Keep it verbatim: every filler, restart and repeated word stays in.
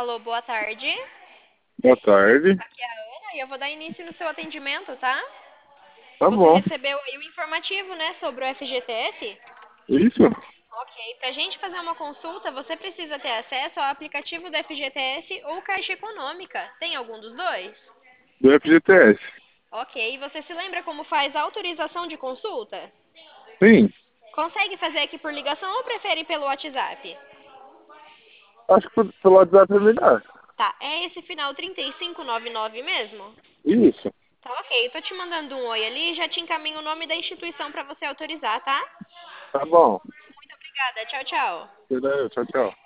Alô, boa tarde. Boa tarde. Aqui é a Ana e eu vou dar início no seu atendimento, tá? Tá Você bom. recebeu aí o informativo, né, sobre o F G T S? Isso? Ok. Pra gente fazer uma consulta, você precisa ter acesso ao aplicativo do F G T S ou Caixa Econômica. Tem algum dos dois? Do F G T S. Ok. Você se lembra como faz a autorização de consulta? Sim. Consegue fazer aqui por ligação ou prefere pelo WhatsApp? Acho que pelo WhatsApp é melhor. Tá. É esse final trinta e cinco noventa e nove mesmo? Isso. Tá ok, tô te mandando um oi ali e já te encaminho o nome da instituição pra você autorizar, tá? Tá bom. Muito obrigada, tchau, tchau. Tchau, tchau.